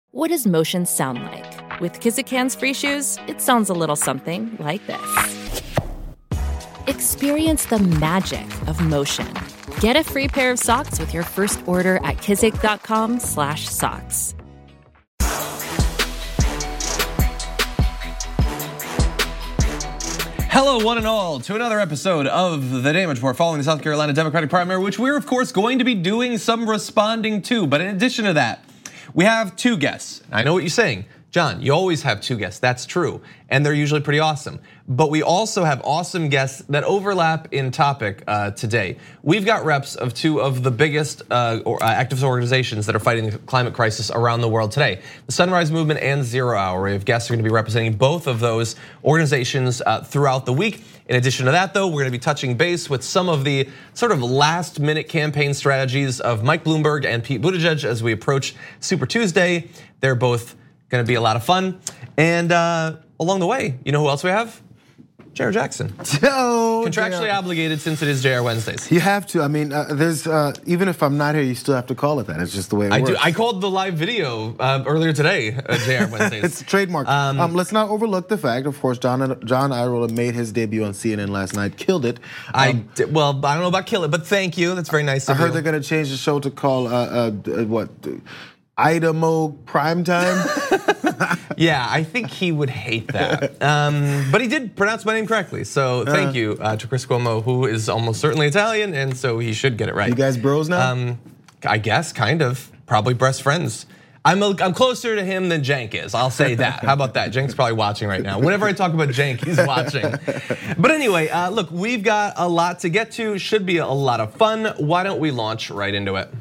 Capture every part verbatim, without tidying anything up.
What does motion sound like? With Kizik Hands Free Shoes, it sounds a little something like this. Experience the magic of motion. Get a free pair of socks with your first order at kizik.com slash socks. Hello, one and all, to another episode of The Damage Report following the South Carolina Democratic primary, which we're, of course, going to be doing some responding to. But in addition to that, we have two guests. I know what you're saying. John, you always have two guests. That's true. And they're usually pretty awesome. But we also have awesome guests that overlap in topic uh, today. We've got reps of two of the biggest uh, or, uh, activist organizations that are fighting the climate crisis around the world today. The Sunrise Movement and Zero Hour. We have guests who are gonna be representing both of those organizations uh, throughout the week. In addition to that though, we're gonna be touching base with some of the sort of last minute campaign strategies of Mike Bloomberg and Pete Buttigieg as we approach Super Tuesday. They're both gonna be a lot of fun. And uh, along the way, you know who else we have? J R Jackson. Oh, Contractually J R obligated since it is J R Wednesdays. You have to. I mean, uh, there's uh, even if I'm not here, you still have to call it that. It's just the way it I works. do. I called the live video uh, earlier today, uh, J R Wednesdays. It's a trademark. Um, um, let's not overlook the fact, of course, John John Ireland made his debut on C N N last night, killed it. Um, I did, well, I don't know about kill it, but thank you. That's very nice. I of heard you. they're going to change the show to call uh, uh, what Idamo Primetime. Yeah, I think he would hate that. Um, but he did pronounce my name correctly, so thank you uh, to Chris Cuomo, who is almost certainly Italian, and so he should get it right. You guys bros now? Um, I guess, kind of. Probably best friends. I'm a, I'm closer to him than Cenk is. I'll say that. How about that? Cenk's probably watching right now. Whenever I talk about Cenk, he's watching. But anyway, uh, look, we've got a lot to get to. Should be a lot of fun. Why don't we launch right into it?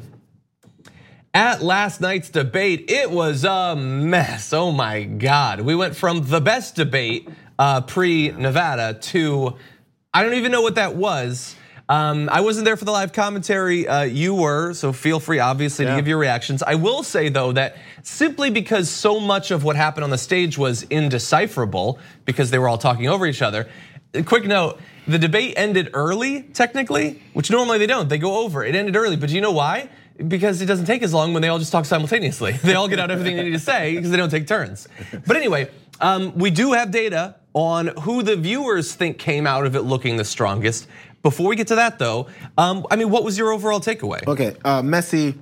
At last night's debate, it was a mess. Oh my God. We went from the best debate uh, pre-Nevada to, I don't even know what that was. Um, I wasn't there for the live commentary, uh, you were, so feel free obviously yeah. to give your reactions. I will say though that simply because so much of what happened on the stage was indecipherable because they were all talking over each other. Quick note, the debate ended early technically, which normally they don't, they go over. It ended early, but do you know why? Because it doesn't take as long when they all just talk simultaneously. They all get out everything they need to say because they don't take turns. But anyway, um, we do have data on who the viewers think came out of it looking the strongest. Before we get to that though, um, I mean, what was your overall takeaway? Okay, uh, messy.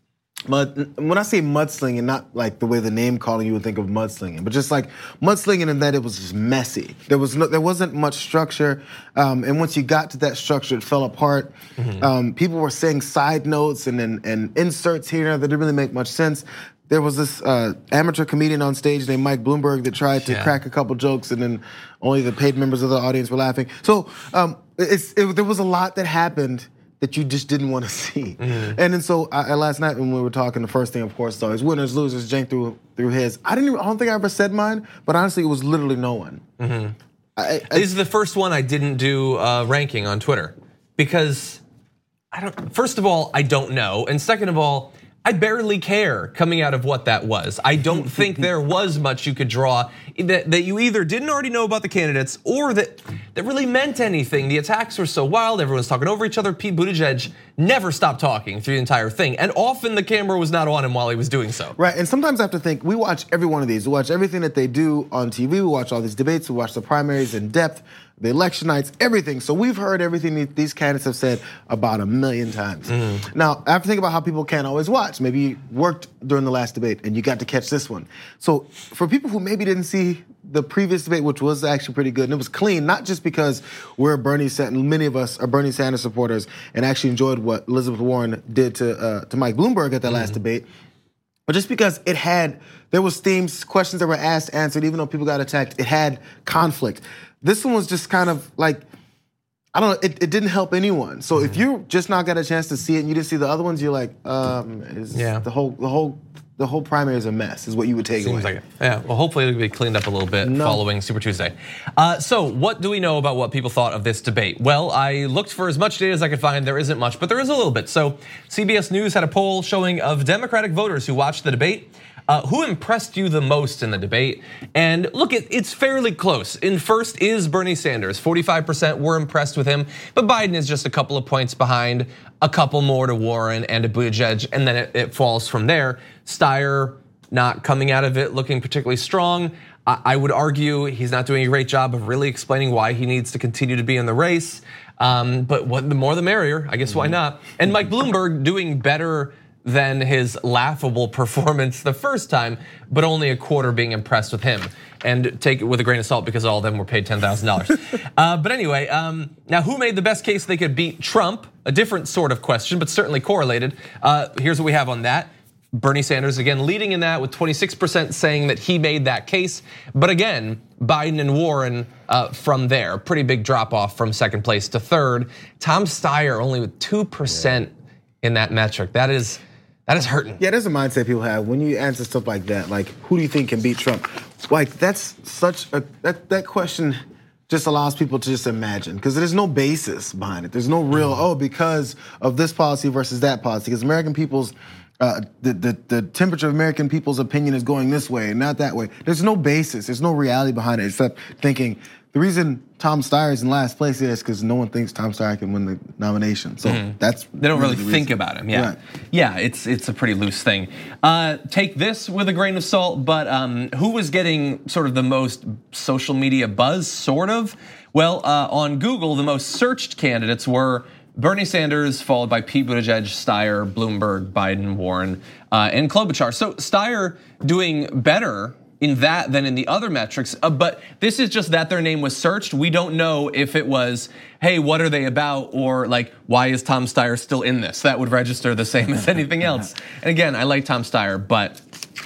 Mud, when I say mudslinging, not like the way the name calling you would think of mudslinging, but just like mudslinging in that it was just messy. There was no, there wasn't much structure, um, and once you got to that structure, it fell apart. Mm-hmm. Um, people were saying side notes and, and and inserts here and there that didn't really make much sense. There was this uh, amateur comedian on stage named Mike Bloomberg that tried to yeah. crack a couple jokes, and then only the paid members of the audience were laughing. So um, it's, it, there was a lot that happened that you just didn't want to see. Mm-hmm. And then so I, last night when we were talking, the first thing, of course, though, is winners, losers. Cenk threw through his. I didn't. Even, I don't think I ever said mine, but honestly, it was literally no one. Mm-hmm. I, I, this is the first one I didn't do uh, ranking on Twitter because I don't. First of all, I don't know, and second of all, I barely care coming out of what that was. I don't think there was much you could draw that, that you either didn't already know about the candidates or that, that really meant anything. The attacks were so wild, everyone's talking over each other. Pete Buttigieg never stopped talking through the entire thing. And often the camera was not on him while he was doing so. Right, and sometimes I have to think, we watch every one of these. We watch everything that they do on T V, we watch all these debates, we watch the primaries in depth, the election nights, everything. So we've heard everything these candidates have said about a million times. Mm. Now, I have to think about how people can't always watch. Maybe you worked during the last debate and you got to catch this one. So for people who maybe didn't see the previous debate, which was actually pretty good, and it was clean, not just because we're Bernie Sanders, many of us are Bernie Sanders supporters and actually enjoyed what Elizabeth Warren did to uh, to Mike Bloomberg at that mm. last debate, but just because it had, there was themes, questions that were asked, answered, even though people got attacked, it had conflict. This one was just kind of like, I don't know, it, it didn't help anyone. So mm-hmm. if you just not got a chance to see it and you didn't see the other ones, you're like, um, is yeah. the whole the whole the whole primary is a mess, is what you would take Seems away. Like it. Yeah, well, hopefully it'll be cleaned up a little bit no. following Super Tuesday. Uh, so what do we know about what people thought of this debate? Well, I looked for as much data as I could find. There isn't much, but there is a little bit. So C B S News had a poll showing of Democratic voters who watched the debate. Uh, who impressed you the most in the debate? And look, it, it's fairly close. In first is Bernie Sanders. forty-five percent were impressed with him, but Biden is just a couple of points behind, a couple more to Warren and to Buttigieg, and then it, it falls from there. Steyer, not coming out of it looking particularly strong. I would argue he's not doing a great job of really explaining why he needs to continue to be in the race. Um, but what, the more the merrier, I guess why not? And Mike Bloomberg doing better than his laughable performance the first time, but only a quarter being impressed with him. And take it with a grain of salt because all of them were paid ten thousand dollars. uh, but anyway, um, now who made the best case they could beat Trump? A different sort of question, but certainly correlated. Uh, here's what we have on that. Bernie Sanders, again, leading in that with twenty-six percent saying that he made that case. But again, Biden and Warren uh, from there, pretty big drop off from second place to third. Tom Steyer only with two percent in that metric. That is, that is hurting. Yeah, there's a mindset people have when you answer stuff like that. Like, who do you think can beat Trump? Like, that's such a, that, that question just allows people to just imagine because there's no basis behind it. There's no real, oh, because of this policy versus that policy. Because American people's, Uh, the, the the temperature of American people's opinion is going this way and not that way. There's no basis. There's no reality behind it except thinking the reason Tom Steyer is in last place is because no one thinks Tom Steyer can win the nomination. So mm-hmm. that's they don't really, really think about him. Yeah, right. yeah. It's it's a pretty loose thing. Uh, take this with a grain of salt. But um, who was getting sort of the most social media buzz? Sort of. Well, uh, on Google, the most searched candidates were Bernie Sanders, followed by Pete Buttigieg, Steyer, Bloomberg, Biden, Warren, uh, and Klobuchar. So Steyer doing better in that than in the other metrics, uh, but this is just that their name was searched. We don't know if it was, hey, what are they about? Or like, why is Tom Steyer still in this? That would register the same as anything else. And again, I like Tom Steyer, but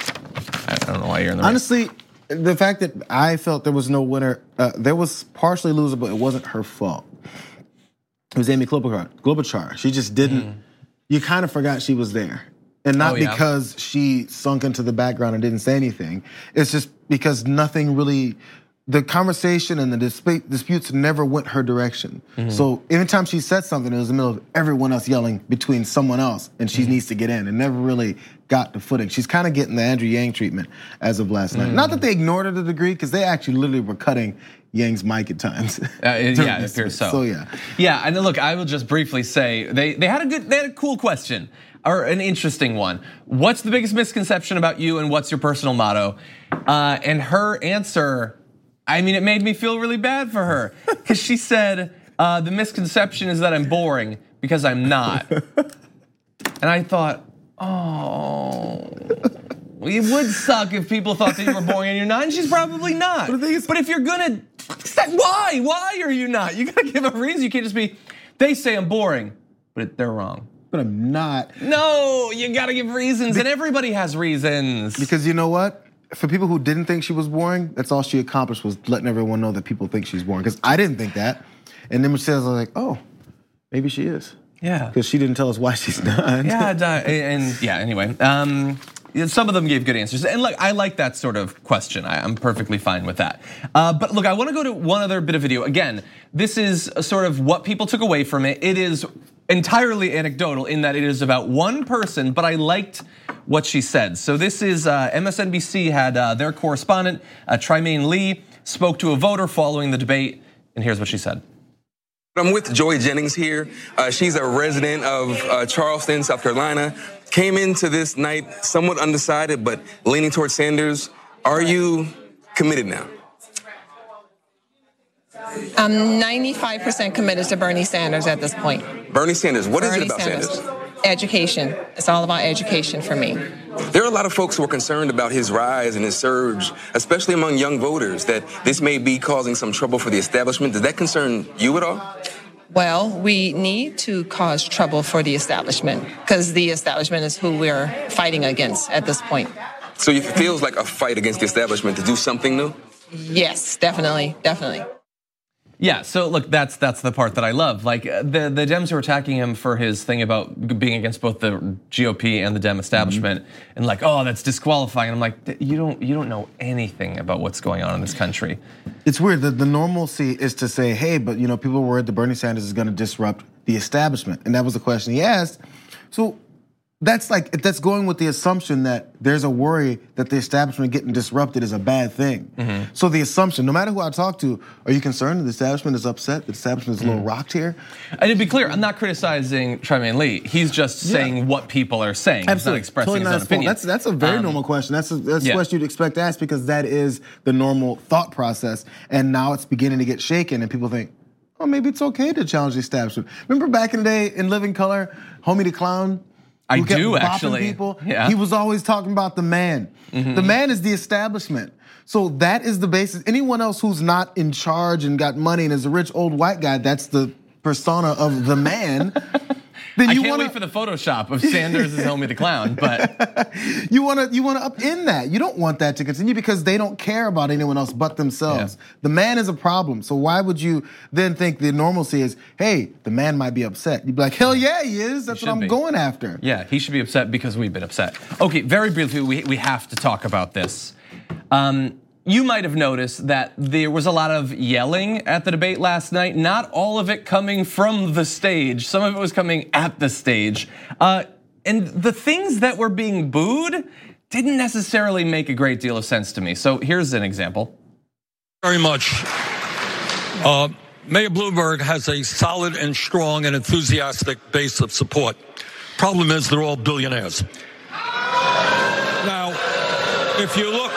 I don't know why you're in the race. Honestly, the fact that I felt there was no winner, uh, there was partially loser, but it wasn't her fault. It was Amy Klobuchar. Klobuchar. She just didn't. Mm. You kind of forgot she was there, and not oh, yeah. because she sunk into the background and didn't say anything. It's just because nothing really. The conversation and the dispute, disputes never went her direction. Mm-hmm. So every time she said something, it was in the middle of everyone else yelling between someone else, and she mm-hmm. needs to get in. It never really got the footing. She's kind of getting the Andrew Yang treatment as of last mm-hmm. night. Not that they ignored her to the degree, because they actually literally were cutting Yang's mic at times. Uh, it, yeah, it appears so. So yeah, yeah. And look, I will just briefly say they they had a good, they had a cool question or an interesting one. What's the biggest misconception about you, and what's your personal motto? Uh, and her answer. I mean, it made me feel really bad for her because she said, uh, the misconception is that I'm boring because I'm not. And I thought, oh, it would suck if people thought that you were boring and you're not, and she's probably not. But, is, but if you're gonna, why? Why are you not? You gotta give a reason. You can't just be, they say I'm boring, but they're wrong. But I'm not. No, you gotta give reasons, and everybody has reasons. Because you know what? For people who didn't think she was boring, that's all she accomplished was letting everyone know that people think she's boring. Because I didn't think that. And then when she says, I was like, oh, maybe she is. Yeah. Because she didn't tell us why she's not. Yeah, and yeah, anyway. Um, some of them gave good answers. And look, I like that sort of question. I'm perfectly fine with that. Uh, but look, I wanna go to one other bit of video. Again, this is sort of what people took away from it. It is entirely anecdotal in that it is about one person, but I liked what she said. So this is uh, M S N B C had uh, their correspondent, uh, Trymaine Lee, spoke to a voter following the debate, and here's what she said. I'm with Joy Jennings here. Uh, she's a resident of uh, Charleston, South Carolina. Came into this night somewhat undecided, but leaning towards Sanders. Are you committed now? I'm ninety-five percent committed to Bernie Sanders at this point. Bernie Sanders, what Bernie is it about Sanders? Sanders? Education. It's all about education for me. There are a lot of folks who are concerned about his rise and his surge, especially among young voters, that this may be causing some trouble for the establishment. Does that concern you at all? Well, we need to cause trouble for the establishment because the establishment is who we're fighting against at this point. So it feels like a fight against the establishment to do something new? Yes, definitely, definitely. Yeah, so look, that's that's the part that I love. Like the the Dems were attacking him for his thing about being against both the G O P and the Dem establishment, mm-hmm. and like, oh, that's disqualifying. And I'm like, you don't you don't know anything about what's going on in this country. It's weird. The, the normalcy is to say, hey, but you know, people are worried that Bernie Sanders is going to disrupt the establishment, and that was the question he asked. So That's like that's going with the assumption that there's a worry that the establishment getting disrupted is a bad thing. Mm-hmm. So the assumption, no matter who I talk to, are you concerned that the establishment is upset? The establishment is a little mm-hmm. rocked here. And to be clear, I'm not criticizing Trymaine Lee. He's just saying yeah. what people are saying. Absolutely. He's not expressing totally his own opinion. That's that's a very um, normal question. That's a, that's yeah. a question you'd expect to ask because that is the normal thought process. And now it's beginning to get shaken, and people think, oh, maybe it's okay to challenge the establishment. Remember back in the day in Living Color, Homie the Clown? I do actually. People. Yeah. He was always talking about the man. Mm-hmm. The man is the establishment. So that is the basis. Anyone else who's not in charge and got money and is a rich old white guy, that's the persona of the man. Then I you can't wanna, wait for the Photoshop of Sanders as Homie the Clown, but you want to you want to upend that. You don't want that to continue because they don't care about anyone else but themselves. Yeah. The man is a problem. So why would you then think the normalcy is, hey, the man might be upset? You'd be like, hell yeah, he is. That's he what I'm be. going after. Yeah, he should be upset because we've been upset. Okay, very briefly, we we have to talk about this. Um, You might have noticed that there was a lot of yelling at the debate last night. Not all of it coming from the stage. Some of it was coming at the stage. Uh, and the things that were being booed didn't necessarily make a great deal of sense to me. So here's an example. Very much. Uh, Mayor Bloomberg has a solid and strong and enthusiastic base of support. Problem is they're all billionaires. Now, if you look,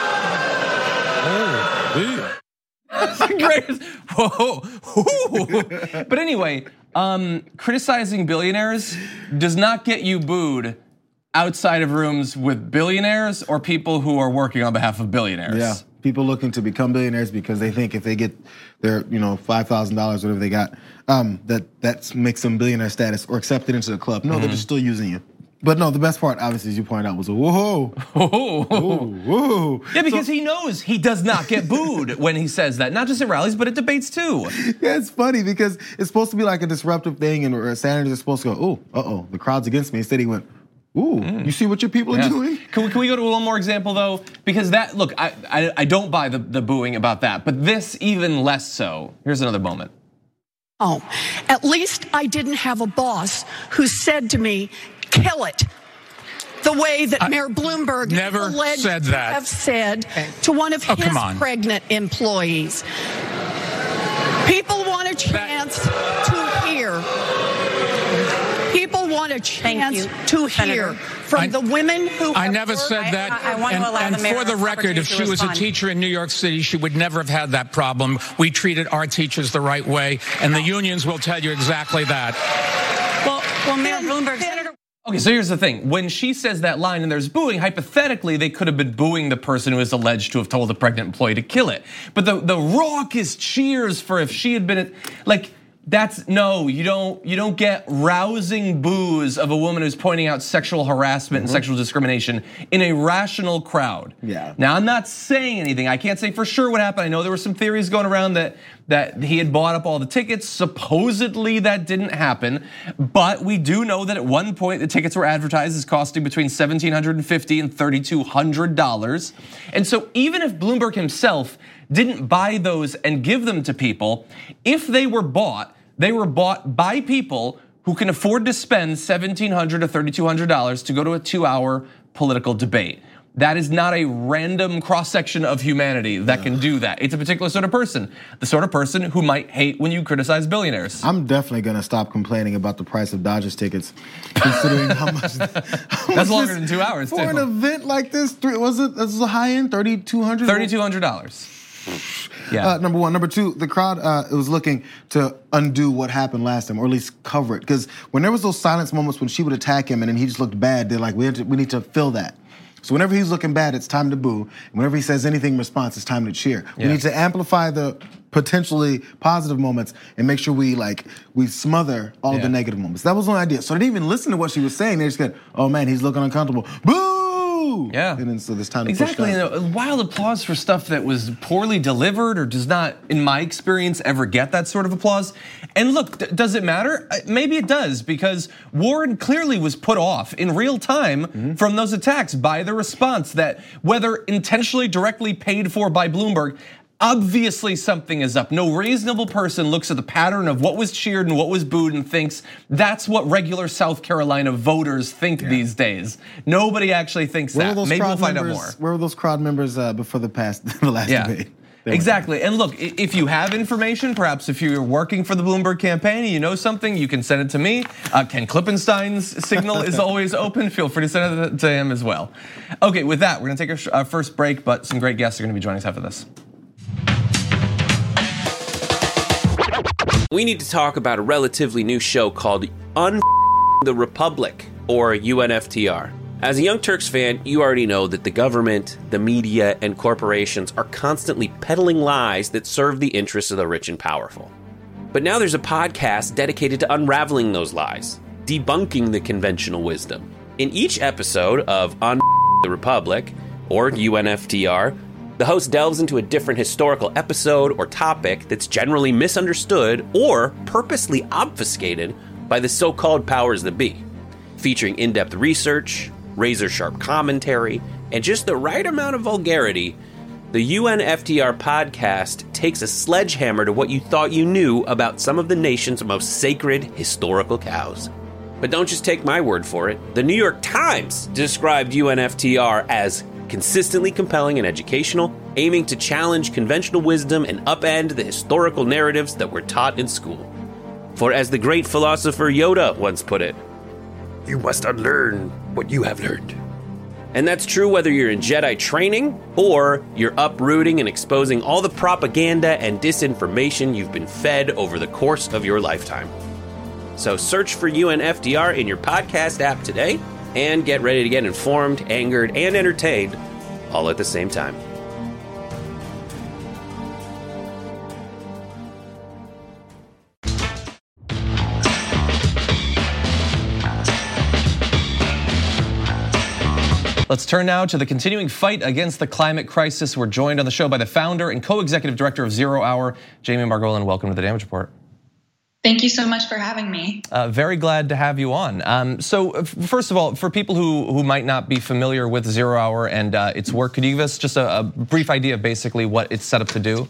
That's the greatest. Whoa, whoa. But anyway, um, criticizing billionaires does not get you booed outside of rooms with billionaires or people who are working on behalf of billionaires. Yeah, people looking to become billionaires because they think if they get their, you know, five thousand dollars, whatever they got, um, that that makes them billionaire status or accepted into the club. No, mm-hmm. they're just still using you. But no, the best part, obviously, as you pointed out, was a whoa, whoa, whoa. Yeah, because so, he knows he does not get booed when he says that, not just at rallies, but at debates too. Yeah, it's funny because it's supposed to be like a disruptive thing, and Sanders is supposed to go, oh, uh-oh, the crowd's against me. Instead, he went, ooh, mm. you see what your people yeah. are doing? Can we, can we go to one more example, though? Because that, look, I, I, I don't buy the, the booing about that, but this even less so. Here's another moment. Oh, at least I didn't have a boss who said to me, kill it. The way that I Mayor Bloomberg never alleged said that. to have said to one of oh, his pregnant employees. People want a chance that, to hear. People want a chance to hear from I, the women who I never said that. I, I, I want and, to allow and the mayor for the record, if she was a teacher in New York City, she would never have had that problem. We treated our teachers the right way, and the unions will tell you exactly that. Well, well Mayor Bloomberg, Senator. Okay, so here's the thing. When she says that line and there's booing, hypothetically, they could have been booing the person who is alleged to have told the pregnant employee to kill it. But the, the raucous cheers for if she had been, like, that's, no, you don't you don't get rousing boos of a woman who's pointing out sexual harassment mm-hmm. and sexual discrimination in a rational crowd. Yeah. Now, I'm not saying anything. I can't say for sure what happened. I know there were some theories going around that that he had bought up all the tickets. Supposedly that didn't happen, but we do know that at one point the tickets were advertised as costing between one thousand seven hundred fifty dollars and three thousand two hundred dollars. And so even if Bloomberg himself didn't buy those and give them to people, if they were bought, they were bought by people who can afford to spend one thousand seven hundred dollars to three thousand two hundred dollars to go to a two-hour political debate. That is not a random cross-section of humanity that can do that. It's a particular sort of person, the sort of person who might hate when you criticize billionaires. I'm definitely gonna stop complaining about the price of Dodgers tickets, considering how much. How That's longer than two hours for too. an event like this. Three, was it? This is a high end, thirty-two hundred. Thirty-two hundred dollars. Yeah. Uh, number one. Number two, the crowd uh, it was looking to undo what happened last time, or at least cover it. Because when there was those silence moments when she would attack him and then he just looked bad, they're like, we, have to, we need to fill that. So whenever he's looking bad, it's time to boo. And whenever he says anything in response, it's time to cheer. Yeah. We need to amplify the potentially positive moments and make sure we like we smother all yeah. the negative moments. That was one idea. So they didn't even listen to what she was saying. They just said, oh man, he's looking uncomfortable. Boo! Yeah. And then so there's time to exactly. push that. Exactly. Wild applause for stuff that was poorly delivered or does not, in my experience, ever get that sort of applause. And look, does it matter? Maybe it does, because Warren clearly was put off in real time mm-hmm. from those attacks by the response that, whether intentionally directly paid for by Bloomberg, Obviously something is up. No reasonable person looks at the pattern of what was cheered and what was booed and thinks that's what regular South Carolina voters think yeah. these days. Nobody actually thinks where that. Maybe we'll find members, out more. Where were those crowd members uh, before the past, the last yeah. debate? Exactly, and look, if you have information, perhaps if you're working for the Bloomberg campaign and you know something, you can send it to me. Uh, Ken Klippenstein's signal is always open. Feel free to send it to him as well. Okay, with that, we're gonna take our first break, but some great guests are gonna be joining us after this. We need to talk about a relatively new show called Un the Republic, or U N F T R. As a Young Turks fan, you already know that the government, the media, and corporations are constantly peddling lies that serve the interests of the rich and powerful. But now there's a podcast dedicated to unraveling those lies, debunking the conventional wisdom. In each episode of Un the Republic, or U N F T R, the host delves into a different historical episode or topic that's generally misunderstood or purposely obfuscated by the so-called powers that be, featuring in-depth research, razor-sharp commentary, and just the right amount of vulgarity. The U N F T R podcast takes a sledgehammer to what you thought you knew about some of the nation's most sacred historical cows. But don't just take my word for it. The New York Times described U N F T R as consistently compelling and educational, aiming to challenge conventional wisdom and upend the historical narratives that were taught in school. For as the great philosopher Yoda once put it, you must unlearn what you have learned. And that's true whether you're in Jedi training or you're uprooting and exposing all the propaganda and disinformation you've been fed over the course of your lifetime. So search for U N F T R in your podcast app today and get ready to get informed, angered, and entertained all at the same time. Let's turn now to the continuing fight against the climate crisis. We're joined on the show by the founder and co-executive director of Zero Hour, Jamie Margolin. Welcome to the Damage Report. Thank you so much for having me. Uh, very glad to have you on. Um, so first of all, for people who, who might not be familiar with Zero Hour and uh, its work, could you give us just a, a brief idea of basically what it's set up to do?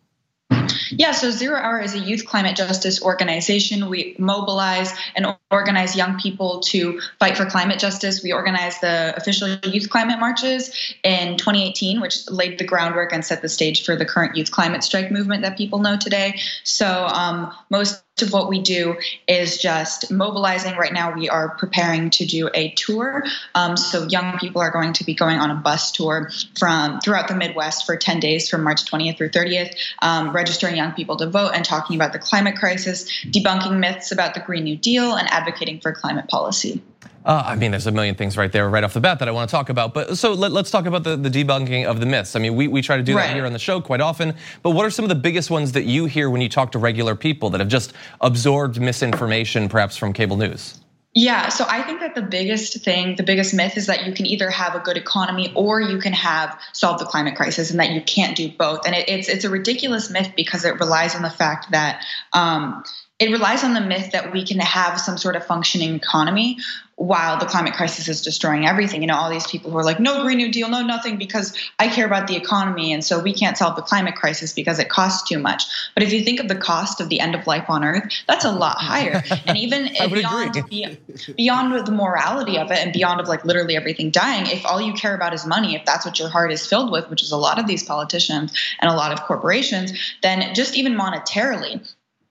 Yeah, so Zero Hour is a youth climate justice organization. We mobilize and organize young people to fight for climate justice. We organized the official youth climate marches in twenty eighteen, which laid the groundwork and set the stage for the current youth climate strike movement that people know today. So um, most of what we do is just mobilizing. Right now, we are preparing to do a tour. Um, so young people are going to be going on a bus tour from throughout the Midwest for ten days from March twentieth through thirtieth, um, registering young people to vote and talking about the climate crisis, debunking myths about the Green New Deal, and advocating for climate policy. Uh, I mean, there's a million things right there, right off the bat that I want to talk about. But so let, let's talk about the, the debunking of the myths. I mean, we, we try to do right. that here on the show quite often. But what are some of the biggest ones that you hear when you talk to regular people that have just absorbed misinformation, perhaps from cable news? Yeah, so I think that the biggest thing, the biggest myth is that you can either have a good economy or you can have solve the climate crisis, and that you can't do both. And it, it's it's a ridiculous myth because it relies on the fact that um, it relies on the myth that we can have some sort of functioning economy while the climate crisis is destroying everything. You know, all these people who are like, no Green New Deal, no nothing, because I care about the economy, and so we can't solve the climate crisis because it costs too much. But if you think of the cost of the end of life on Earth, that's a lot higher. And even beyond, beyond the morality of it and beyond of like literally everything dying, if all you care about is money, if that's what your heart is filled with, which is a lot of these politicians and a lot of corporations, then just even monetarily,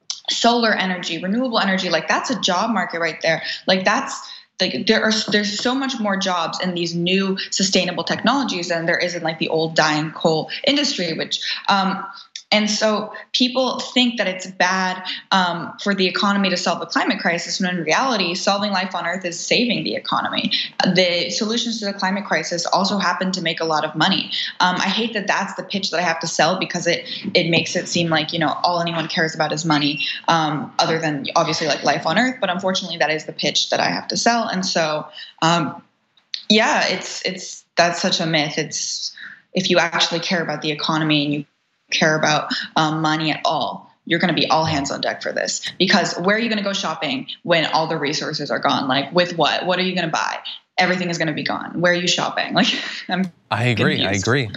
solar energy, renewable energy, like that's a job market right there. Like that's Like there are there's so much more jobs in these new sustainable technologies than there is in like the old dying coal industry, which um, and so people think that it's bad um, for the economy to solve the climate crisis, when in reality, solving life on Earth is saving the economy. The solutions to the climate crisis also happen to make a lot of money. Um, I hate that that's the pitch that I have to sell, because it it makes it seem like, you know, all anyone cares about is money, um, other than obviously like life on Earth. But unfortunately, that is the pitch that I have to sell. And so, um, yeah, it's it's that's such a myth. It's if you actually care about the economy and you care about um, money at all, you're going to be all hands on deck for this, because where are you going to go shopping when all the resources are gone? Like with what? What are you going to buy? Everything is going to be gone. Where are you shopping? Like, I'm I agree. confused. I agree.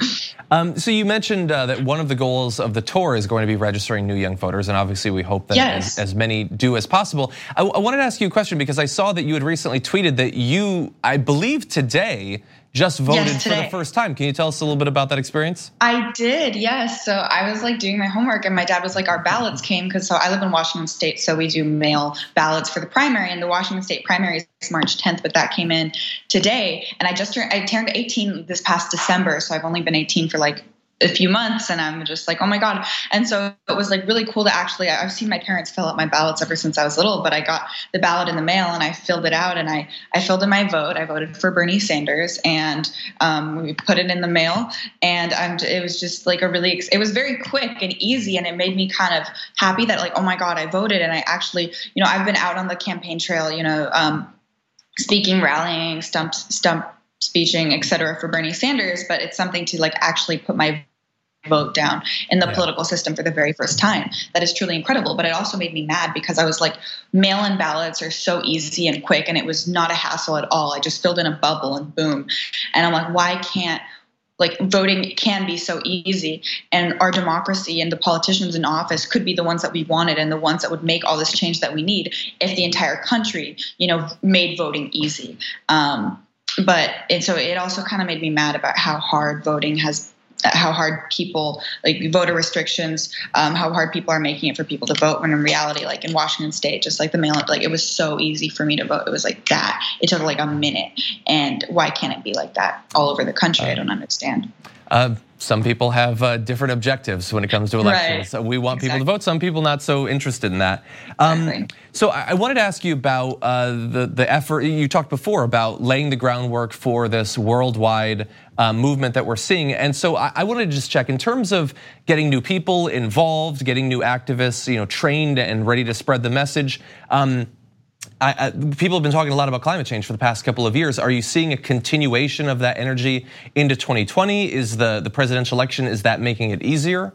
Um, so you mentioned uh, that one of the goals of the tour is going to be registering new young voters, and obviously we hope that yes. as, as many do as possible. I, I wanted to ask you a question because I saw that you had recently tweeted that you, I believe today, just voted yes, for the first time. Can you tell us a little bit about that experience? I did, yes. So I was like doing my homework and my dad was like, our ballots came, because so I live in Washington State, so we do mail ballots for the primary, and the Washington State primary is March tenth, but that came in today. And I just turned, I turned eighteen this past December, so I've only been eighteen for like a few months, and I'm just like, oh my God. And so it was like really cool to actually, I've seen my parents fill out my ballots ever since I was little, but I got the ballot in the mail and I filled it out, and I, I filled in my vote. I voted for Bernie Sanders, and um, we put it in the mail, and I'm, it was just like a really, it was very quick and easy, and it made me kind of happy that like, oh my God, I voted. And I actually, you know, I've been out on the campaign trail, you know, um, speaking, rallying, stump, stump, speeching, et cetera, for Bernie Sanders, but it's something to like actually put my vote down in the yeah. political system for the very first time. That is truly incredible. But it also made me mad because I was like, mail-in ballots are so easy and quick, and it was not a hassle at all. I just filled in a bubble and boom. And I'm like, why can't, like, voting can be so easy, and our democracy and the politicians in office could be the ones that we wanted and the ones that would make all this change that we need if the entire country, you know, made voting easy. Um, But and so it also kind of made me mad about how hard voting has, how hard people, like voter restrictions, um, how hard people are making it for people to vote, when in reality, like in Washington State, just like the mail, like it was so easy for me to vote. It was like that. It took like a minute. And why can't it be like that all over the country? I don't understand. Uh, some people have uh, different objectives when it comes to elections. Right. So we want exactly. people to vote. Some people not so interested in that. Um, exactly. So I, I wanted to ask you about uh, the the effort. You talked before about laying the groundwork for this worldwide uh, movement that we're seeing. And so I, I wanted to just check in terms of getting new people involved, getting new activists, you know, trained and ready to spread the message. Um, I, I, people have been talking a lot about climate change for the past couple of years. Are you seeing a continuation of that energy into twenty twenty? Is the, the presidential election, is that making it easier?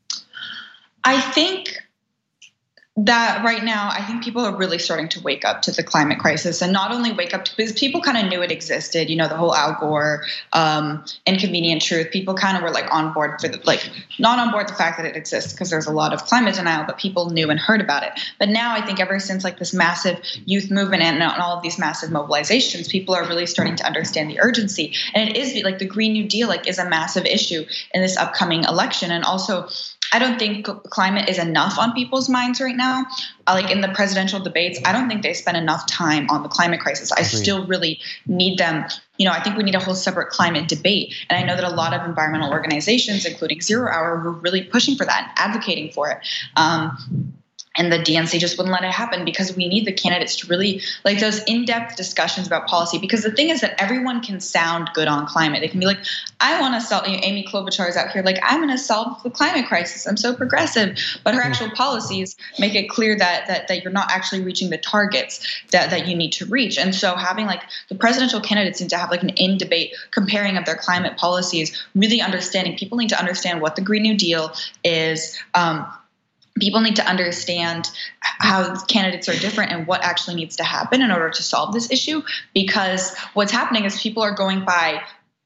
I think that right now, I think people are really starting to wake up to the climate crisis, and not only wake up to, because people kind of knew it existed, you know, the whole Al Gore, um, Inconvenient Truth. People kind of were like on board for the, like not on board the fact that it exists, because there's a lot of climate denial, but people knew and heard about it. But now I think ever since like this massive youth movement and all of these massive mobilizations, people are really starting to understand the urgency. And it is like the Green New Deal like is a massive issue in this upcoming election. And also, I don't think climate is enough on people's minds right now. Like in the presidential debates, I don't think they spend enough time on the climate crisis. I Agreed. still really need them. You know, I think we need a whole separate climate debate. And I know that a lot of environmental organizations, including Zero Hour, were really pushing for that and advocating for it. Um, And the D N C just wouldn't let it happen, because we need the candidates to really like those in-depth discussions about policy. Because the thing is that everyone can sound good on climate. They can be like, I want to solve, you know, Amy Klobuchar is out here like, I'm going to solve the climate crisis. I'm so progressive. But her actual policies make it clear that that, that you're not actually reaching the targets that, that you need to reach. And so having like the presidential candidates need to have like an in-debate comparing of their climate policies, really understanding. People need to understand what the Green New Deal is. Um, People need to understand how candidates are different and what actually needs to happen in order to solve this issue. Because what's happening is people are going by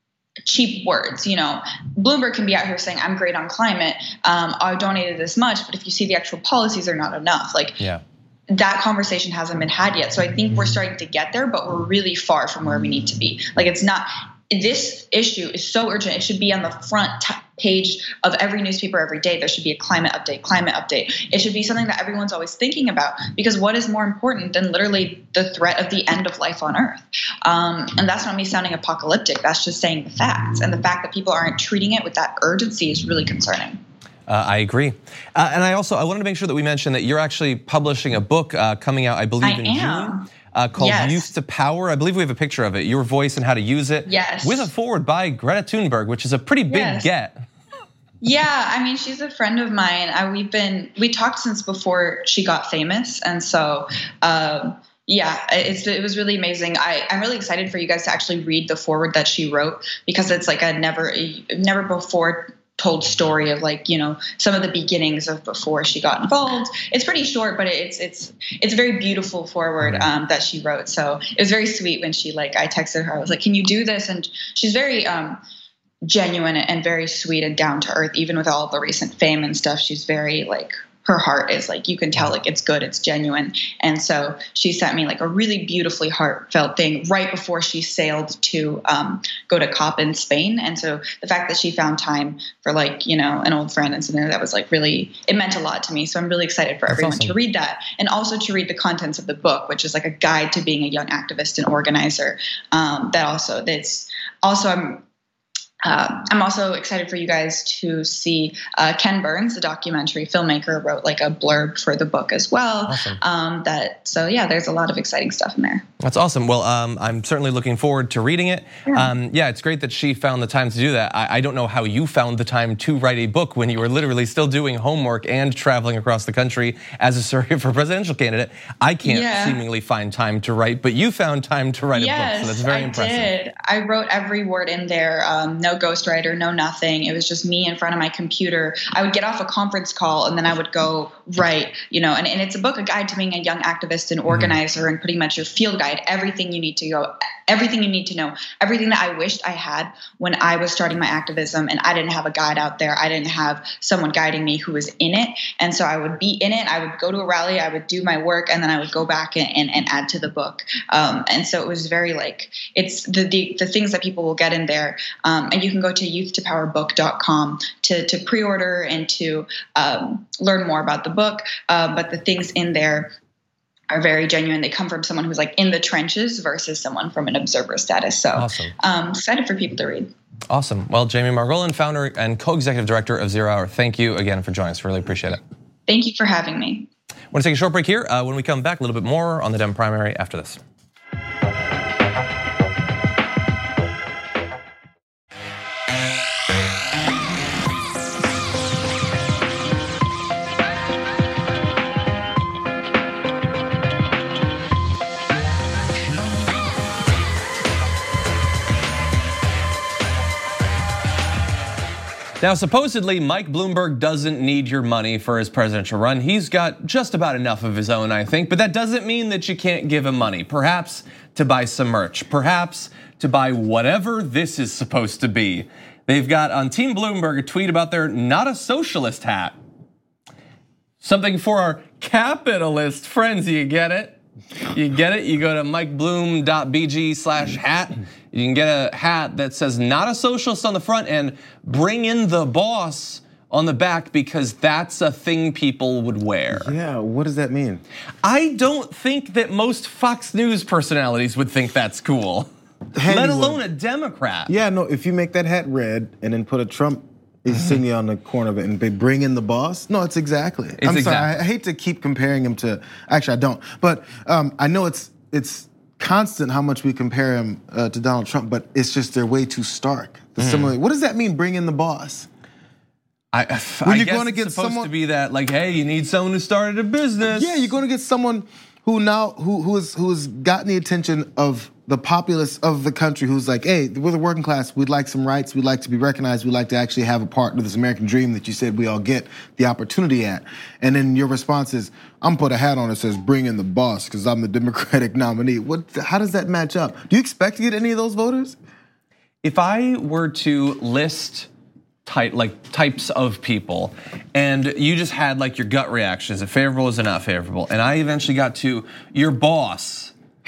cheap words. You know, Bloomberg can be out here saying, I'm great on climate. Um, I donated this much. But if you see the actual policies are not enough. Like, yeah. That conversation hasn't been had yet. So I think we're starting to get there, but we're really far from where we need to be. Like, it's not, this issue is so urgent. It should be on the front t- page of every newspaper every day. There should be a climate update, climate update. It should be something that everyone's always thinking about, because what is more important than literally the threat of the end of life on Earth? Um, and that's not me sounding apocalyptic. That's just saying the facts. And the fact that people aren't treating it with that urgency is really concerning. Uh, I agree. Uh, and I also, I wanted to make sure that we mentioned that you're actually publishing a book uh, coming out, I believe, I in am. June. Uh, called yes. Youth to Power. I believe we have a picture of it, your voice and how to use it. Yes. With a foreword by Greta Thunberg, which is a pretty big yes. get. Yeah, I mean, she's a friend of mine. I, we've been, we talked since before she got famous. And so, um, yeah, it's, it was really amazing. I, I'm really excited for you guys to actually read the foreword that she wrote, because it's like a never, never before told story of like, you know, some of the beginnings of before she got involved. It's pretty short, but it's it's it's a very beautiful foreword um, that she wrote. So it was very sweet when she like, I texted her, I was like, can you do this? And she's very, um, genuine and very sweet and down to earth. Even with all the recent fame and stuff, she's very like, her heart is like, you can tell like it's good, it's genuine. And so she sent me like a really beautifully heartfelt thing right before she sailed to um, go to COP in Spain. And so the fact that she found time for like, you know, an old friend and something that was like really, it meant a lot to me. So I'm really excited for That's everyone awesome. to read that, and also to read the contents of the book, which is like a guide to being a young activist and organizer. Um, that also, that's also, I'm, Uh, I'm also excited for you guys to see uh, Ken Burns, the documentary filmmaker, wrote like a blurb for the book as well. Awesome. Um, that so yeah, there's a lot of exciting stuff in there. That's awesome. Well, um, I'm certainly looking forward to reading it. Yeah. Um, yeah, it's great that she found the time to do that. I, I don't know how you found the time to write a book when you were literally still doing homework and traveling across the country as a surrogate for presidential candidate. I can't Yeah. seemingly find time to write, but you found time to write yes, a book, so that's very I impressive. did. I wrote every word in there. Um, no ghostwriter, no nothing. It was just me in front of my computer. I would get off a conference call and then I would go write, you know, and, and it's a book, a guide to being a young activist and organizer, mm-hmm. and pretty much your field guide, everything you need to go, everything you need to know, everything that I wished I had when I was starting my activism and I didn't have a guide out there. I didn't have someone guiding me who was in it. And so I would be in it. I would go to a rally, I would do my work, and then I would go back and, and, and add to the book. Um, and so it was very like, it's the, the, the things that people will get in there. Um, and you can go to youth to power book dot com to, to pre-order and to um, learn more about the book. Uh, but the things in there are very genuine. They come from someone who's like in the trenches versus someone from an observer status. So awesome. um, excited for people to read. Awesome. Well, Jamie Margolin, founder and co-executive director of Zero Hour, thank you again for joining us. Really appreciate it. Thank you for having me. I want to take a short break here. Uh, when we come back, a little bit more on the Dem primary after this. Now, supposedly, Mike Bloomberg doesn't need your money for his presidential run. He's got just about enough of his own, I think, but that doesn't mean that you can't give him money. Perhaps to buy some merch, perhaps to buy whatever this is supposed to be. They've got on Team Bloomberg a tweet about their Not a Socialist hat. Something for our capitalist friends, you get it? You get it? You go to mikebloom dot b g slash hat. You can get a hat that says not a socialist on the front and bring in the boss on the back, because that's a thing people would wear. Yeah, what does that mean? I don't think that most Fox News personalities would think that's cool, let alone a Democrat. Yeah, no, if you make that hat red and then put a Trump insignia on the corner of it and they bring in the boss, no, it's exactly. It's I'm exactly. sorry, I hate to keep comparing him to, actually I don't, but um, I know it's it's constant how much we compare him uh, to Donald Trump, but it's just they're way too stark. The mm. similar. What does that mean, bring in the boss? I, when I you're guess going to it's get supposed someone, to be that, like, hey, you need someone who started a business. Yeah, you're going to get someone who now who who is who has gotten the attention of the populace of the country, who's like, hey, we're the working class. We'd like some rights. We'd like to be recognized. We'd like to actually have a part of this American dream that you said we all get the opportunity at. And then your response is, I'm put a hat on that says bring in the boss because I'm the Democratic nominee. What? How does that match up? Do you expect to get any of those voters? If I were to list type like types of people, and you just had like your gut reaction, is it favorable, is it not favorable? And I eventually got to your boss.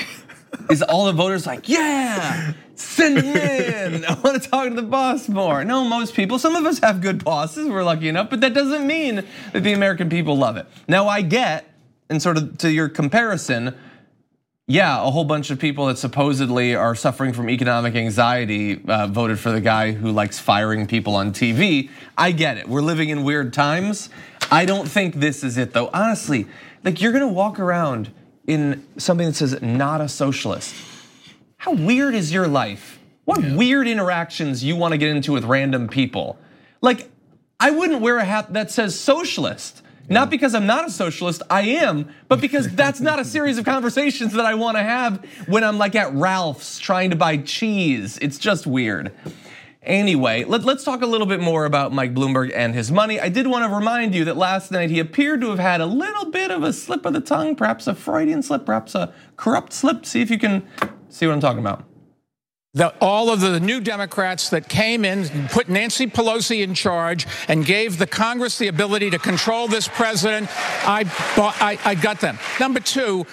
Is all the voters like, yeah, send him in. I want to talk to the boss more. No, most people, some of us have good bosses, we're lucky enough, but that doesn't mean that the American people love it. Now I get, and sort of to your comparison, yeah, a whole bunch of people that supposedly are suffering from economic anxiety uh, voted for the guy who likes firing people on T V. I get it, we're living in weird times. I don't think this is it though. Honestly, like you're gonna walk around in something that says not a socialist. How weird is your life? What yeah. weird interactions you wanna get into with random people? Like, I wouldn't wear a hat that says socialist. Yeah. Not because I'm not a socialist, I am, but because that's not a series of conversations that I wanna have when I'm like at Ralph's trying to buy cheese. It's just weird. Anyway, let, let's talk a little bit more about Mike Bloomberg and his money. I did want to remind you that last night he appeared to have had a little bit of a slip of the tongue, perhaps a Freudian slip, perhaps a corrupt slip. See if you can see what I'm talking about. The, all of the new Democrats that came in, put Nancy Pelosi in charge, and gave the Congress the ability to control this president, I, bought, I, I got them. Number two.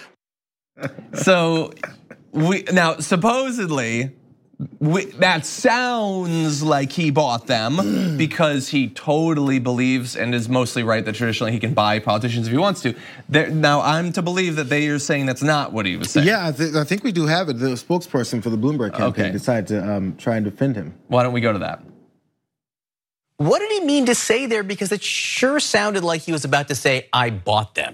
So, we now supposedly, we, that sounds like he bought them because he totally believes and is mostly right that traditionally he can buy politicians if he wants to. There, now, I'm to believe that they are saying that's not what he was saying. Yeah, I, th- I think we do have it. The spokesperson for the Bloomberg campaign Okay. decided to um, try and defend him. Why don't we go to that? What did he mean to say there? Because it sure sounded like he was about to say, I bought them.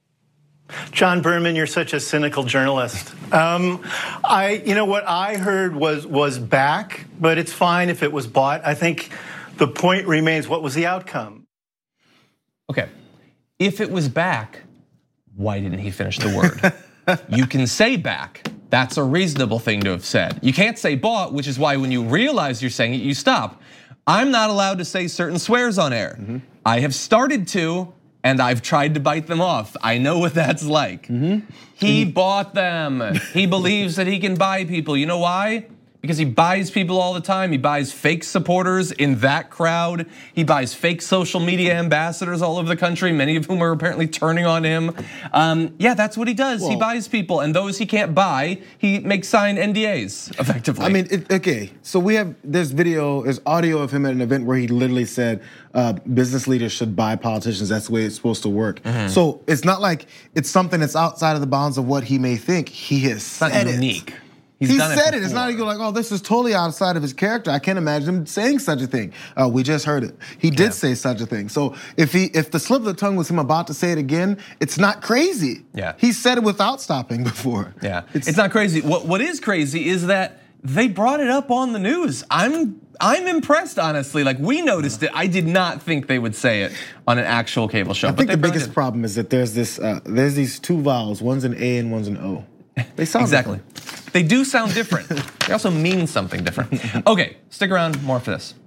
John Berman, you're such a cynical journalist. Um, I, you know, what I heard was was back, but it's fine if it was bought. I think the point remains, what was the outcome? Okay, if it was back, why didn't he finish the word? You can say back. That's a reasonable thing to have said. You can't say bought, which is why when you realize you're saying it, you stop. I'm not allowed to say certain swears on air. Mm-hmm. I have started to. And I've tried to bite them off. I know what that's like. Mm-hmm. He bought them. He believes that he can buy people. You know why? Because he buys people all the time. He buys fake supporters in that crowd. He buys fake social media ambassadors all over the country, many of whom are apparently turning on him. Um, yeah, that's what he does. Well, he buys people, and those he can't buy, he makes sign N D As, effectively. I mean, it, okay, so we have, there's video, there's audio of him at an event where he literally said uh, business leaders should buy politicians. That's the way it's supposed to work. Mm-hmm. So it's not like it's something that's outside of the bounds of what he may think. He has said it's not unique. It. He's he done said it, it. It's not even like, oh, this is totally outside of his character. I can't imagine him saying such a thing. Uh, we just heard it. He did yeah. say such a thing. So if he, if the slip of the tongue was him about to say it again, it's not crazy. Yeah, he said it without stopping before. Yeah, it's, it's not crazy. What what is crazy is that they brought it up on the news. I'm I'm impressed, honestly. Like, we noticed it. I did not think they would say it on an actual cable show. I but think they the biggest did. problem is that there's this, uh, there's these two vowels. One's an A and one's an O. They sound exactly. different. They do sound different. They also mean something different. Okay, stick around, more for this.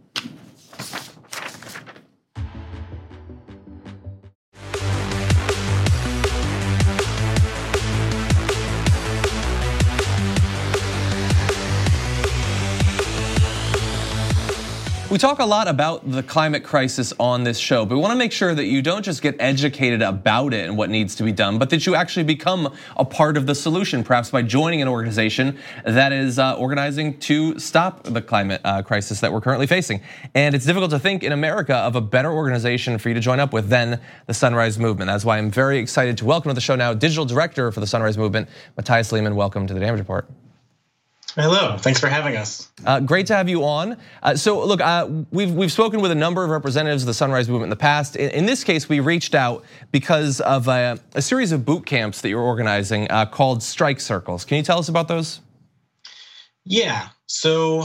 We talk a lot about the climate crisis on this show, but we want to make sure that you don't just get educated about it and what needs to be done, but that you actually become a part of the solution, perhaps by joining an organization that is organizing to stop the climate crisis that we're currently facing. And it's difficult to think in America of a better organization for you to join up with than the Sunrise Movement. That's why I'm very excited to welcome to the show now Digital Director for the Sunrise Movement, Matthias Lehman. Welcome to the Damage Report. Hello, thanks for having us. Uh, great to have you on. Uh, so look, uh, we've we've spoken with a number of representatives of the Sunrise Movement in the past. In, in this case, we reached out because of a, a series of boot camps that you're organizing uh, called Strike Circles. Can you tell us about those? Yeah, so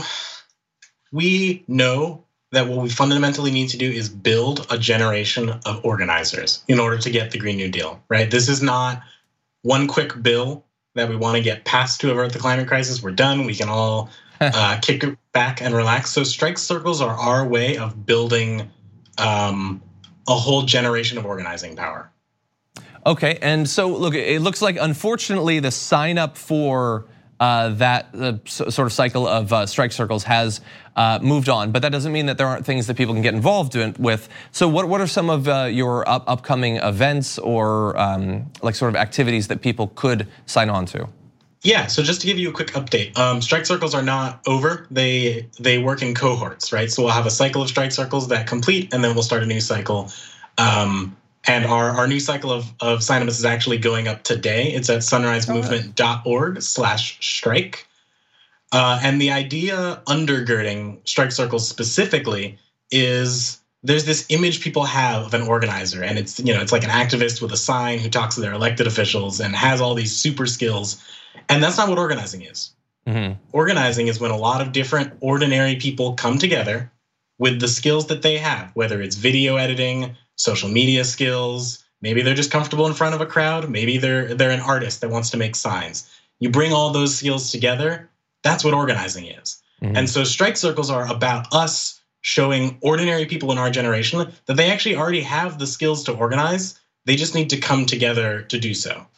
we know that what we fundamentally need to do is build a generation of organizers in order to get the Green New Deal, right? This is not one quick bill that we want to get passed to avert the climate crisis. We're done. We can all uh, kick back and relax. So strike circles are our way of building um, a whole generation of organizing power. Okay, and so look, it looks like unfortunately the sign up for uh, that uh, sort of cycle of uh, strike circles has uh, moved on, but that doesn't mean that there aren't things that people can get involved in, with. So what, what are some of uh, your up, upcoming events or um, like sort of activities that people could sign on to? Yeah, so just to give you a quick update, um, strike circles are not over. They they work in cohorts, right? So we'll have a cycle of strike circles that complete, and then we'll start a new cycle. Um, And our, our new cycle of, of sign-ups is actually going up today. It's at sunrisemovement.org slash strike. Uh, and the idea undergirding strike circles specifically is there's this image people have of an organizer. And it's, you know, it's like an activist with a sign who talks to their elected officials and has all these super skills. And that's not what organizing is. Mm-hmm. Organizing is when a lot of different ordinary people come together with the skills that they have, whether it's video editing, social media skills, maybe they're just comfortable in front of a crowd, maybe they're they're an artist that wants to make signs. You bring all those skills together, that's what organizing is. Mm-hmm. And so strike circles are about us showing ordinary people in our generation that they actually already have the skills to organize, they just need to come together to do so.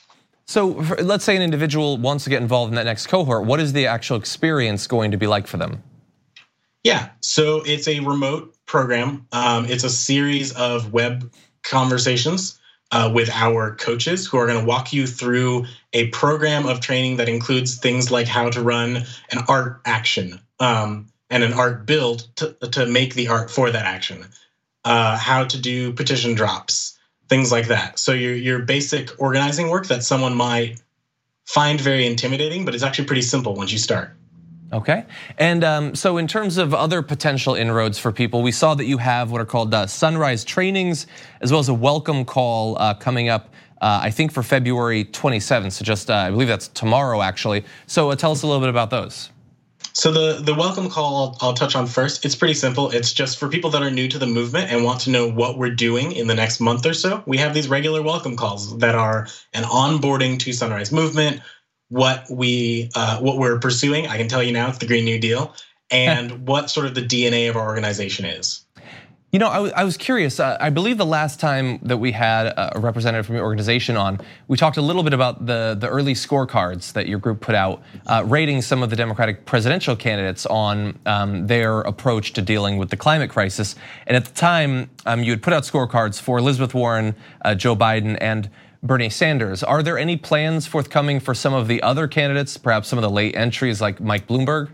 So let's say an individual wants to get involved in that next cohort. What is the actual experience going to be like for them? Yeah, so it's a remote program. Um, it's a series of web conversations uh, with our coaches who are going to walk you through a program of training that includes things like how to run an art action um, and an art build to, to make the art for that action, uh, how to do petition drops, things like that. So your your basic organizing work that someone might find very intimidating, but it's actually pretty simple once you start. Okay, and um, so in terms of other potential inroads for people, we saw that you have what are called uh, Sunrise trainings, as well as a welcome call uh, coming up, uh, I think for February twenty-seventh, so just, uh, I believe that's tomorrow actually. So uh, tell us a little bit about those. So the, the welcome call I'll, I'll touch on first. It's pretty simple. It's just for people that are new to the movement and want to know what we're doing in the next month or so. We have these regular welcome calls that are an onboarding to Sunrise Movement, what we uh, what we're pursuing. I can tell you now, it's the Green New Deal, and what sort of the D N A of our organization is. You know, I was curious. I believe the last time that we had a representative from your organization on, we talked a little bit about the the early scorecards that your group put out, uh, rating some of the Democratic presidential candidates on um, their approach to dealing with the climate crisis. And at the time, um, you had put out scorecards for Elizabeth Warren, uh, Joe Biden, and Bernie Sanders. Are there any plans forthcoming for some of the other candidates, perhaps some of the late entries like Mike Bloomberg?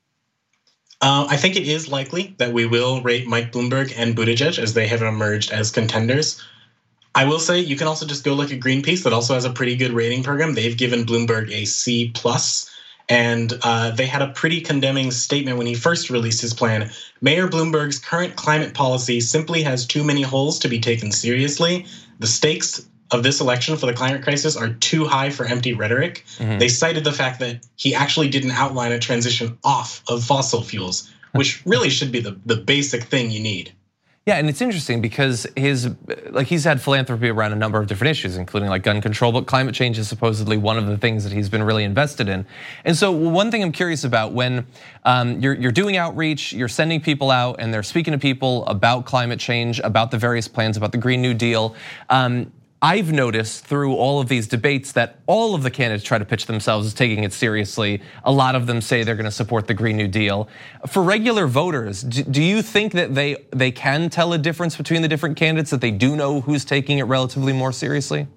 Uh, I think it is likely that we will rate Mike Bloomberg and Buttigieg as they have emerged as contenders. I will say you can also just go look at Greenpeace that also has a pretty good rating program. They've given Bloomberg a C plus, and uh, they had a pretty condemning statement when he first released his plan. Mayor Bloomberg's current climate policy simply has too many holes to be taken seriously. The stakes of this election for the climate crisis are too high for empty rhetoric. Mm-hmm. They cited the fact that he actually didn't outline a transition off of fossil fuels, which really should be the, the basic thing you need. Yeah, and it's interesting because his, like he's had philanthropy around a number of different issues, including like gun control, but climate change is supposedly one of the things that he's been really invested in. And so one thing I'm curious about, when um, you're, you're doing outreach, you're sending people out and they're speaking to people about climate change, about the various plans, about the Green New Deal, um, I've noticed through all of these debates that all of the candidates try to pitch themselves as taking it seriously. A lot of them say they're going to support the Green New Deal. For regular voters, do you think that they they can tell a difference between the different candidates, that they do know who's taking it relatively more seriously?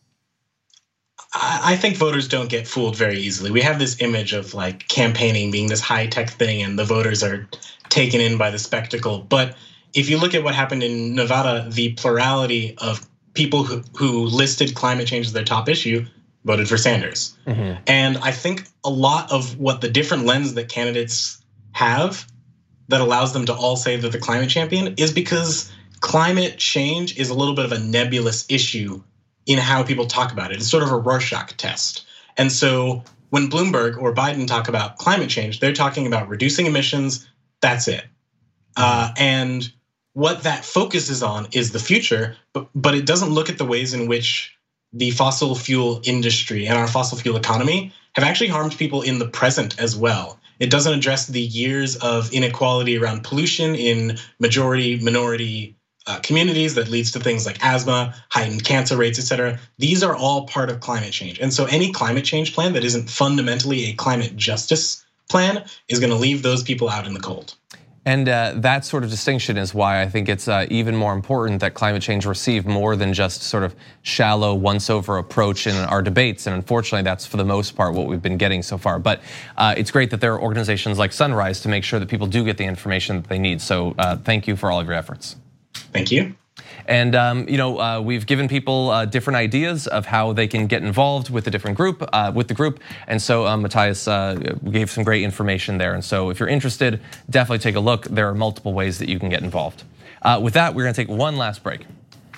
I think voters don't get fooled very easily. We have this image of like campaigning being this high-tech thing and the voters are taken in by the spectacle. But if you look at what happened in Nevada, the plurality of people who, who listed climate change as their top issue voted for Sanders. Mm-hmm. And I think a lot of what the different lens that candidates have that allows them to all say they're the climate champion is because climate change is a little bit of a nebulous issue in how people talk about it. It's sort of a Rorschach test. And so when Bloomberg or Biden talk about climate change, they're talking about reducing emissions, that's it. Uh, and what that focuses on is the future, but, but it doesn't look at the ways in which the fossil fuel industry and our fossil fuel economy have actually harmed people in the present as well. It doesn't address the years of inequality around pollution in majority, minority uh, communities that leads to things like asthma, heightened cancer rates, et cetera. These are all part of climate change. And so any climate change plan that isn't fundamentally a climate justice plan is gonna leave those people out in the cold. And uh, that sort of distinction is why I think it's uh, even more important that climate change receive more than just sort of shallow once-over approach in our debates. And unfortunately, that's for the most part what we've been getting so far. But uh, it's great that there are organizations like Sunrise to make sure that people do get the information that they need. So uh, thank you for all of your efforts. Thank you. And um, you know, uh, we've given people uh, different ideas of how they can get involved with the different group, uh, with the group. And so um, Matthias uh, gave some great information there. And so if you're interested, definitely take a look. There are multiple ways that you can get involved. Uh, with that, we're gonna take one last break.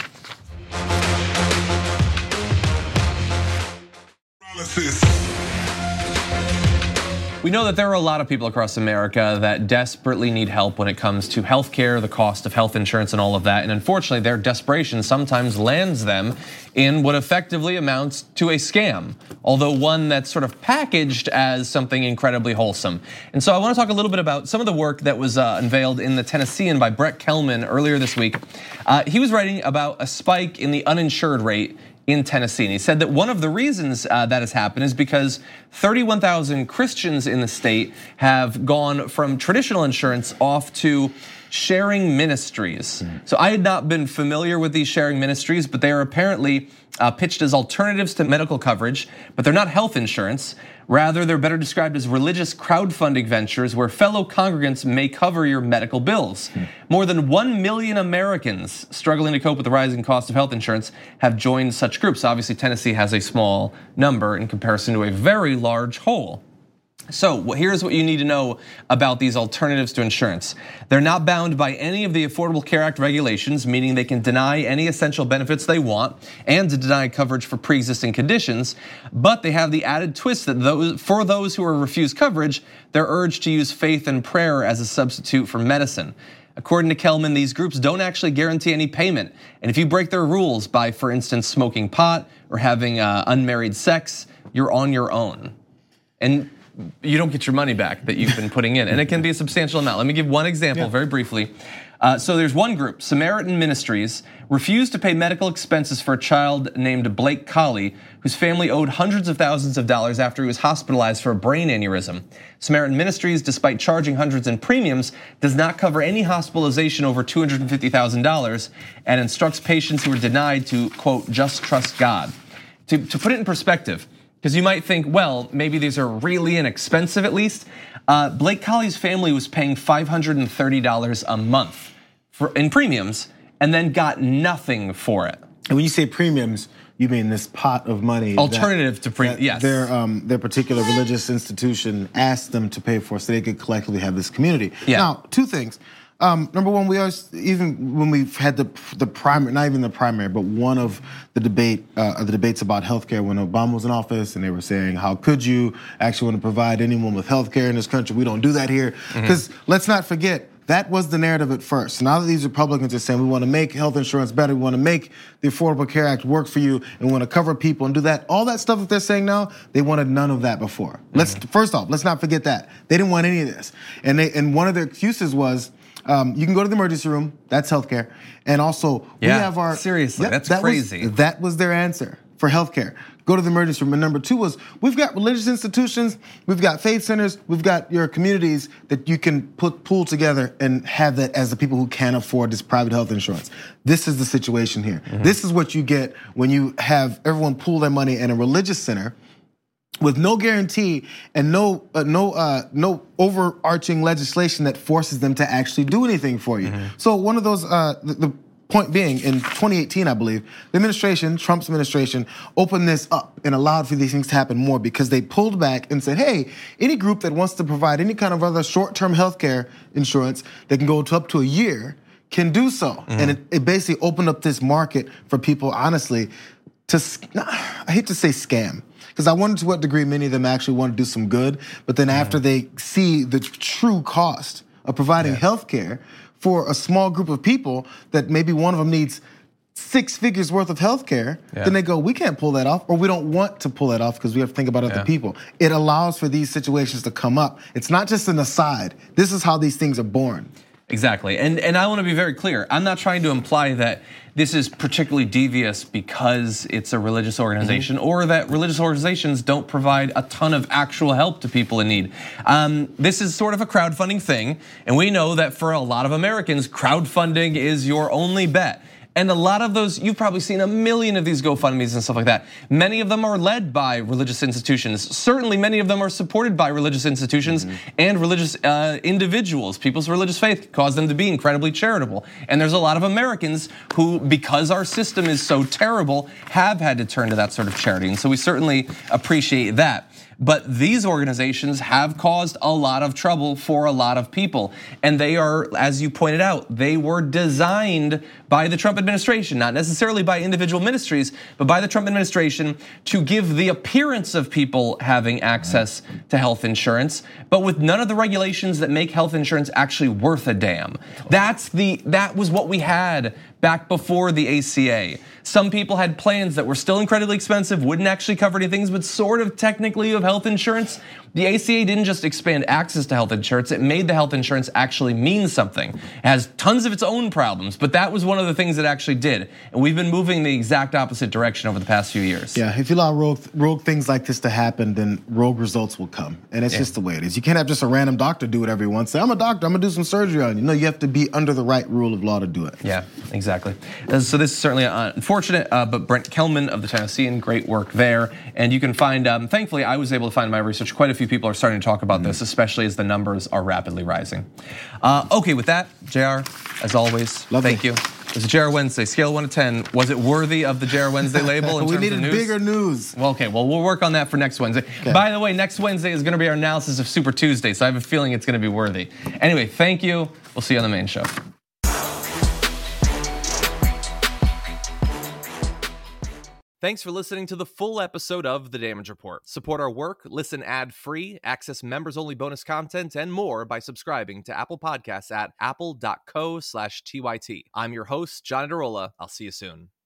We know that there are a lot of people across America that desperately need help when it comes to healthcare, the cost of health insurance and all of that. And unfortunately, their desperation sometimes lands them in what effectively amounts to a scam, although one that's sort of packaged as something incredibly wholesome. And so I wanna talk a little bit about some of the work that was uh, unveiled in the Tennessean by Brett Kelman earlier this week. Uh, he was writing about a spike in the uninsured rate in Tennessee. And he said that one of the reasons uh, that has happened is because thirty-one thousand Christians in the state have gone from traditional insurance off to sharing ministries. So I had not been familiar with these sharing ministries, but they are apparently uh, pitched as alternatives to medical coverage, but they're not health insurance. Rather, they're better described as religious crowdfunding ventures where fellow congregants may cover your medical bills. More than one million Americans struggling to cope with the rising cost of health insurance have joined such groups. Obviously, Tennessee has a small number in comparison to a very large whole. So here's what you need to know about these alternatives to insurance. They're not bound by any of the Affordable Care Act regulations, meaning they can deny any essential benefits they want and to deny coverage for pre-existing conditions, but they have the added twist that those, for those who are refused coverage, they're urged to use faith and prayer as a substitute for medicine. According to Kelman, these groups don't actually guarantee any payment. And if you break their rules by, for instance, smoking pot or having uh, unmarried sex, you're on your own. And you don't get your money back that you've been putting in, and it can be a substantial amount. Let me give one example yeah. very briefly. Uh, so there's one group, Samaritan Ministries, refused to pay medical expenses for a child named Blake Colley, whose family owed hundreds of thousands of dollars after he was hospitalized for a brain aneurysm. Samaritan Ministries, despite charging hundreds in premiums, does not cover any hospitalization over two hundred fifty thousand dollars and instructs patients who are denied to, quote, just trust God. To, to put it in perspective, because you might think, well, maybe these are really inexpensive at least. Uh, Blake Colley's family was paying five hundred thirty dollars a month for, in premiums and then got nothing for it. And when you say premiums, you mean this pot of money. Alternative that, to premiums, yes. Their, um, their particular religious institution asked them to pay for so they could collectively have this community. Yeah. Now, two things. Um, number one, we always, even when we've had the the primary, not even the primary, but one of the debate, uh, the debates about healthcare when Obama was in office, and they were saying, "How could you actually want to provide anyone with healthcare in this country? We don't do that here." Because mm-hmm. let's not forget, that was the narrative at first. Now that these Republicans are saying we want to make health insurance better, we want to make the Affordable Care Act work for you, and we want to cover people and do that, all that stuff that they're saying now, they wanted none of that before. Mm-hmm. Let's first off, let's not forget that they didn't want any of this, and they and one of their excuses was. Um, you can go to the emergency room, that's healthcare. And also, yeah, we have our- seriously, yep, that's that crazy. Was, that was their answer for healthcare. Go to the emergency room. And number two was, we've got religious institutions, we've got faith centers, we've got your communities that you can put pool together and have that as the people who can't afford this private health insurance. This is the situation here. Mm-hmm. This is what you get when you have everyone pool their money in a religious center with no guarantee and no uh, no uh, no overarching legislation that forces them to actually do anything for you. Mm-hmm. So one of those, uh, the, the point being, in twenty eighteen, I believe, the administration, Trump's administration, opened this up and allowed for these things to happen more because they pulled back and said, hey, any group that wants to provide any kind of other short-term healthcare insurance that can go to up to a year can do so. Mm-hmm. And it, it basically opened up this market for people, honestly, to, I hate to say scam, because I wonder to what degree many of them actually want to do some good, but then mm-hmm. after they see the true cost of providing yeah. health care for a small group of people that maybe one of them needs six figures worth of health care, yeah. then they go, we can't pull that off, or we don't want to pull that off because we have to think about other yeah. people. It allows for these situations to come up. It's not just an aside. This is how these things are born. Exactly, and and I want to be very clear. I'm not trying to imply that this is particularly devious because it's a religious organization, mm-hmm. or that religious organizations don't provide a ton of actual help to people in need. Um, this is sort of a crowdfunding thing, and we know that for a lot of Americans, crowdfunding is your only bet. And a lot of those, you've probably seen a million of these GoFundMes and stuff like that. Many of them are led by religious institutions. Certainly many of them are supported by religious institutions mm-hmm. and religious uh, individuals. People's religious faith cause them to be incredibly charitable. And there's a lot of Americans who, because our system is so terrible, have had to turn to that sort of charity. And so we certainly appreciate that. But these organizations have caused a lot of trouble for a lot of people. And they are, as you pointed out, they were designed by the Trump administration, not necessarily by individual ministries, but by the Trump administration to give the appearance of people having access to health insurance, but with none of the regulations that make health insurance actually worth a damn. That's the, that was what we had back before the A C A. Some people had plans that were still incredibly expensive, wouldn't actually cover anything, but sort of technically of health insurance. The A C A didn't just expand access to health insurance, it made the health insurance actually mean something. It has tons of its own problems, but that was one of the things it actually did. And we've been moving the exact opposite direction over the past few years. Yeah, if you allow rogue, rogue things like this to happen, then rogue results will come. And it's Yeah. just the way it is. You can't have just a random doctor do whatever he wants. Say, I'm a doctor, I'm gonna do some surgery on you. No, you have to be under the right rule of law to do it. Yeah, exactly. Uh, So this is certainly unfortunate, uh, but Brent Kelman of the Tennessean, great work there. And you can find, um, thankfully, I was able to find in my research, quite a few people are starting to talk about this, especially as the numbers are rapidly rising. Uh, okay, with that, J R, as always, Lovely. thank you. It was a J R Wednesday, scale one to ten. Was it worthy of the J R Wednesday label in we terms needed of news? bigger news. Well, okay, well, we'll work on that for next Wednesday. Okay. By the way, next Wednesday is gonna be our analysis of Super Tuesday, so I have a feeling it's gonna be worthy. Anyway, thank you. We'll see you on the main show. Thanks for listening to the full episode of The Damage Report. Support our work, listen ad-free, access members-only bonus content, and more by subscribing to Apple Podcasts at apple.co slash TYT. I'm your host, John Adarola. I'll see you soon.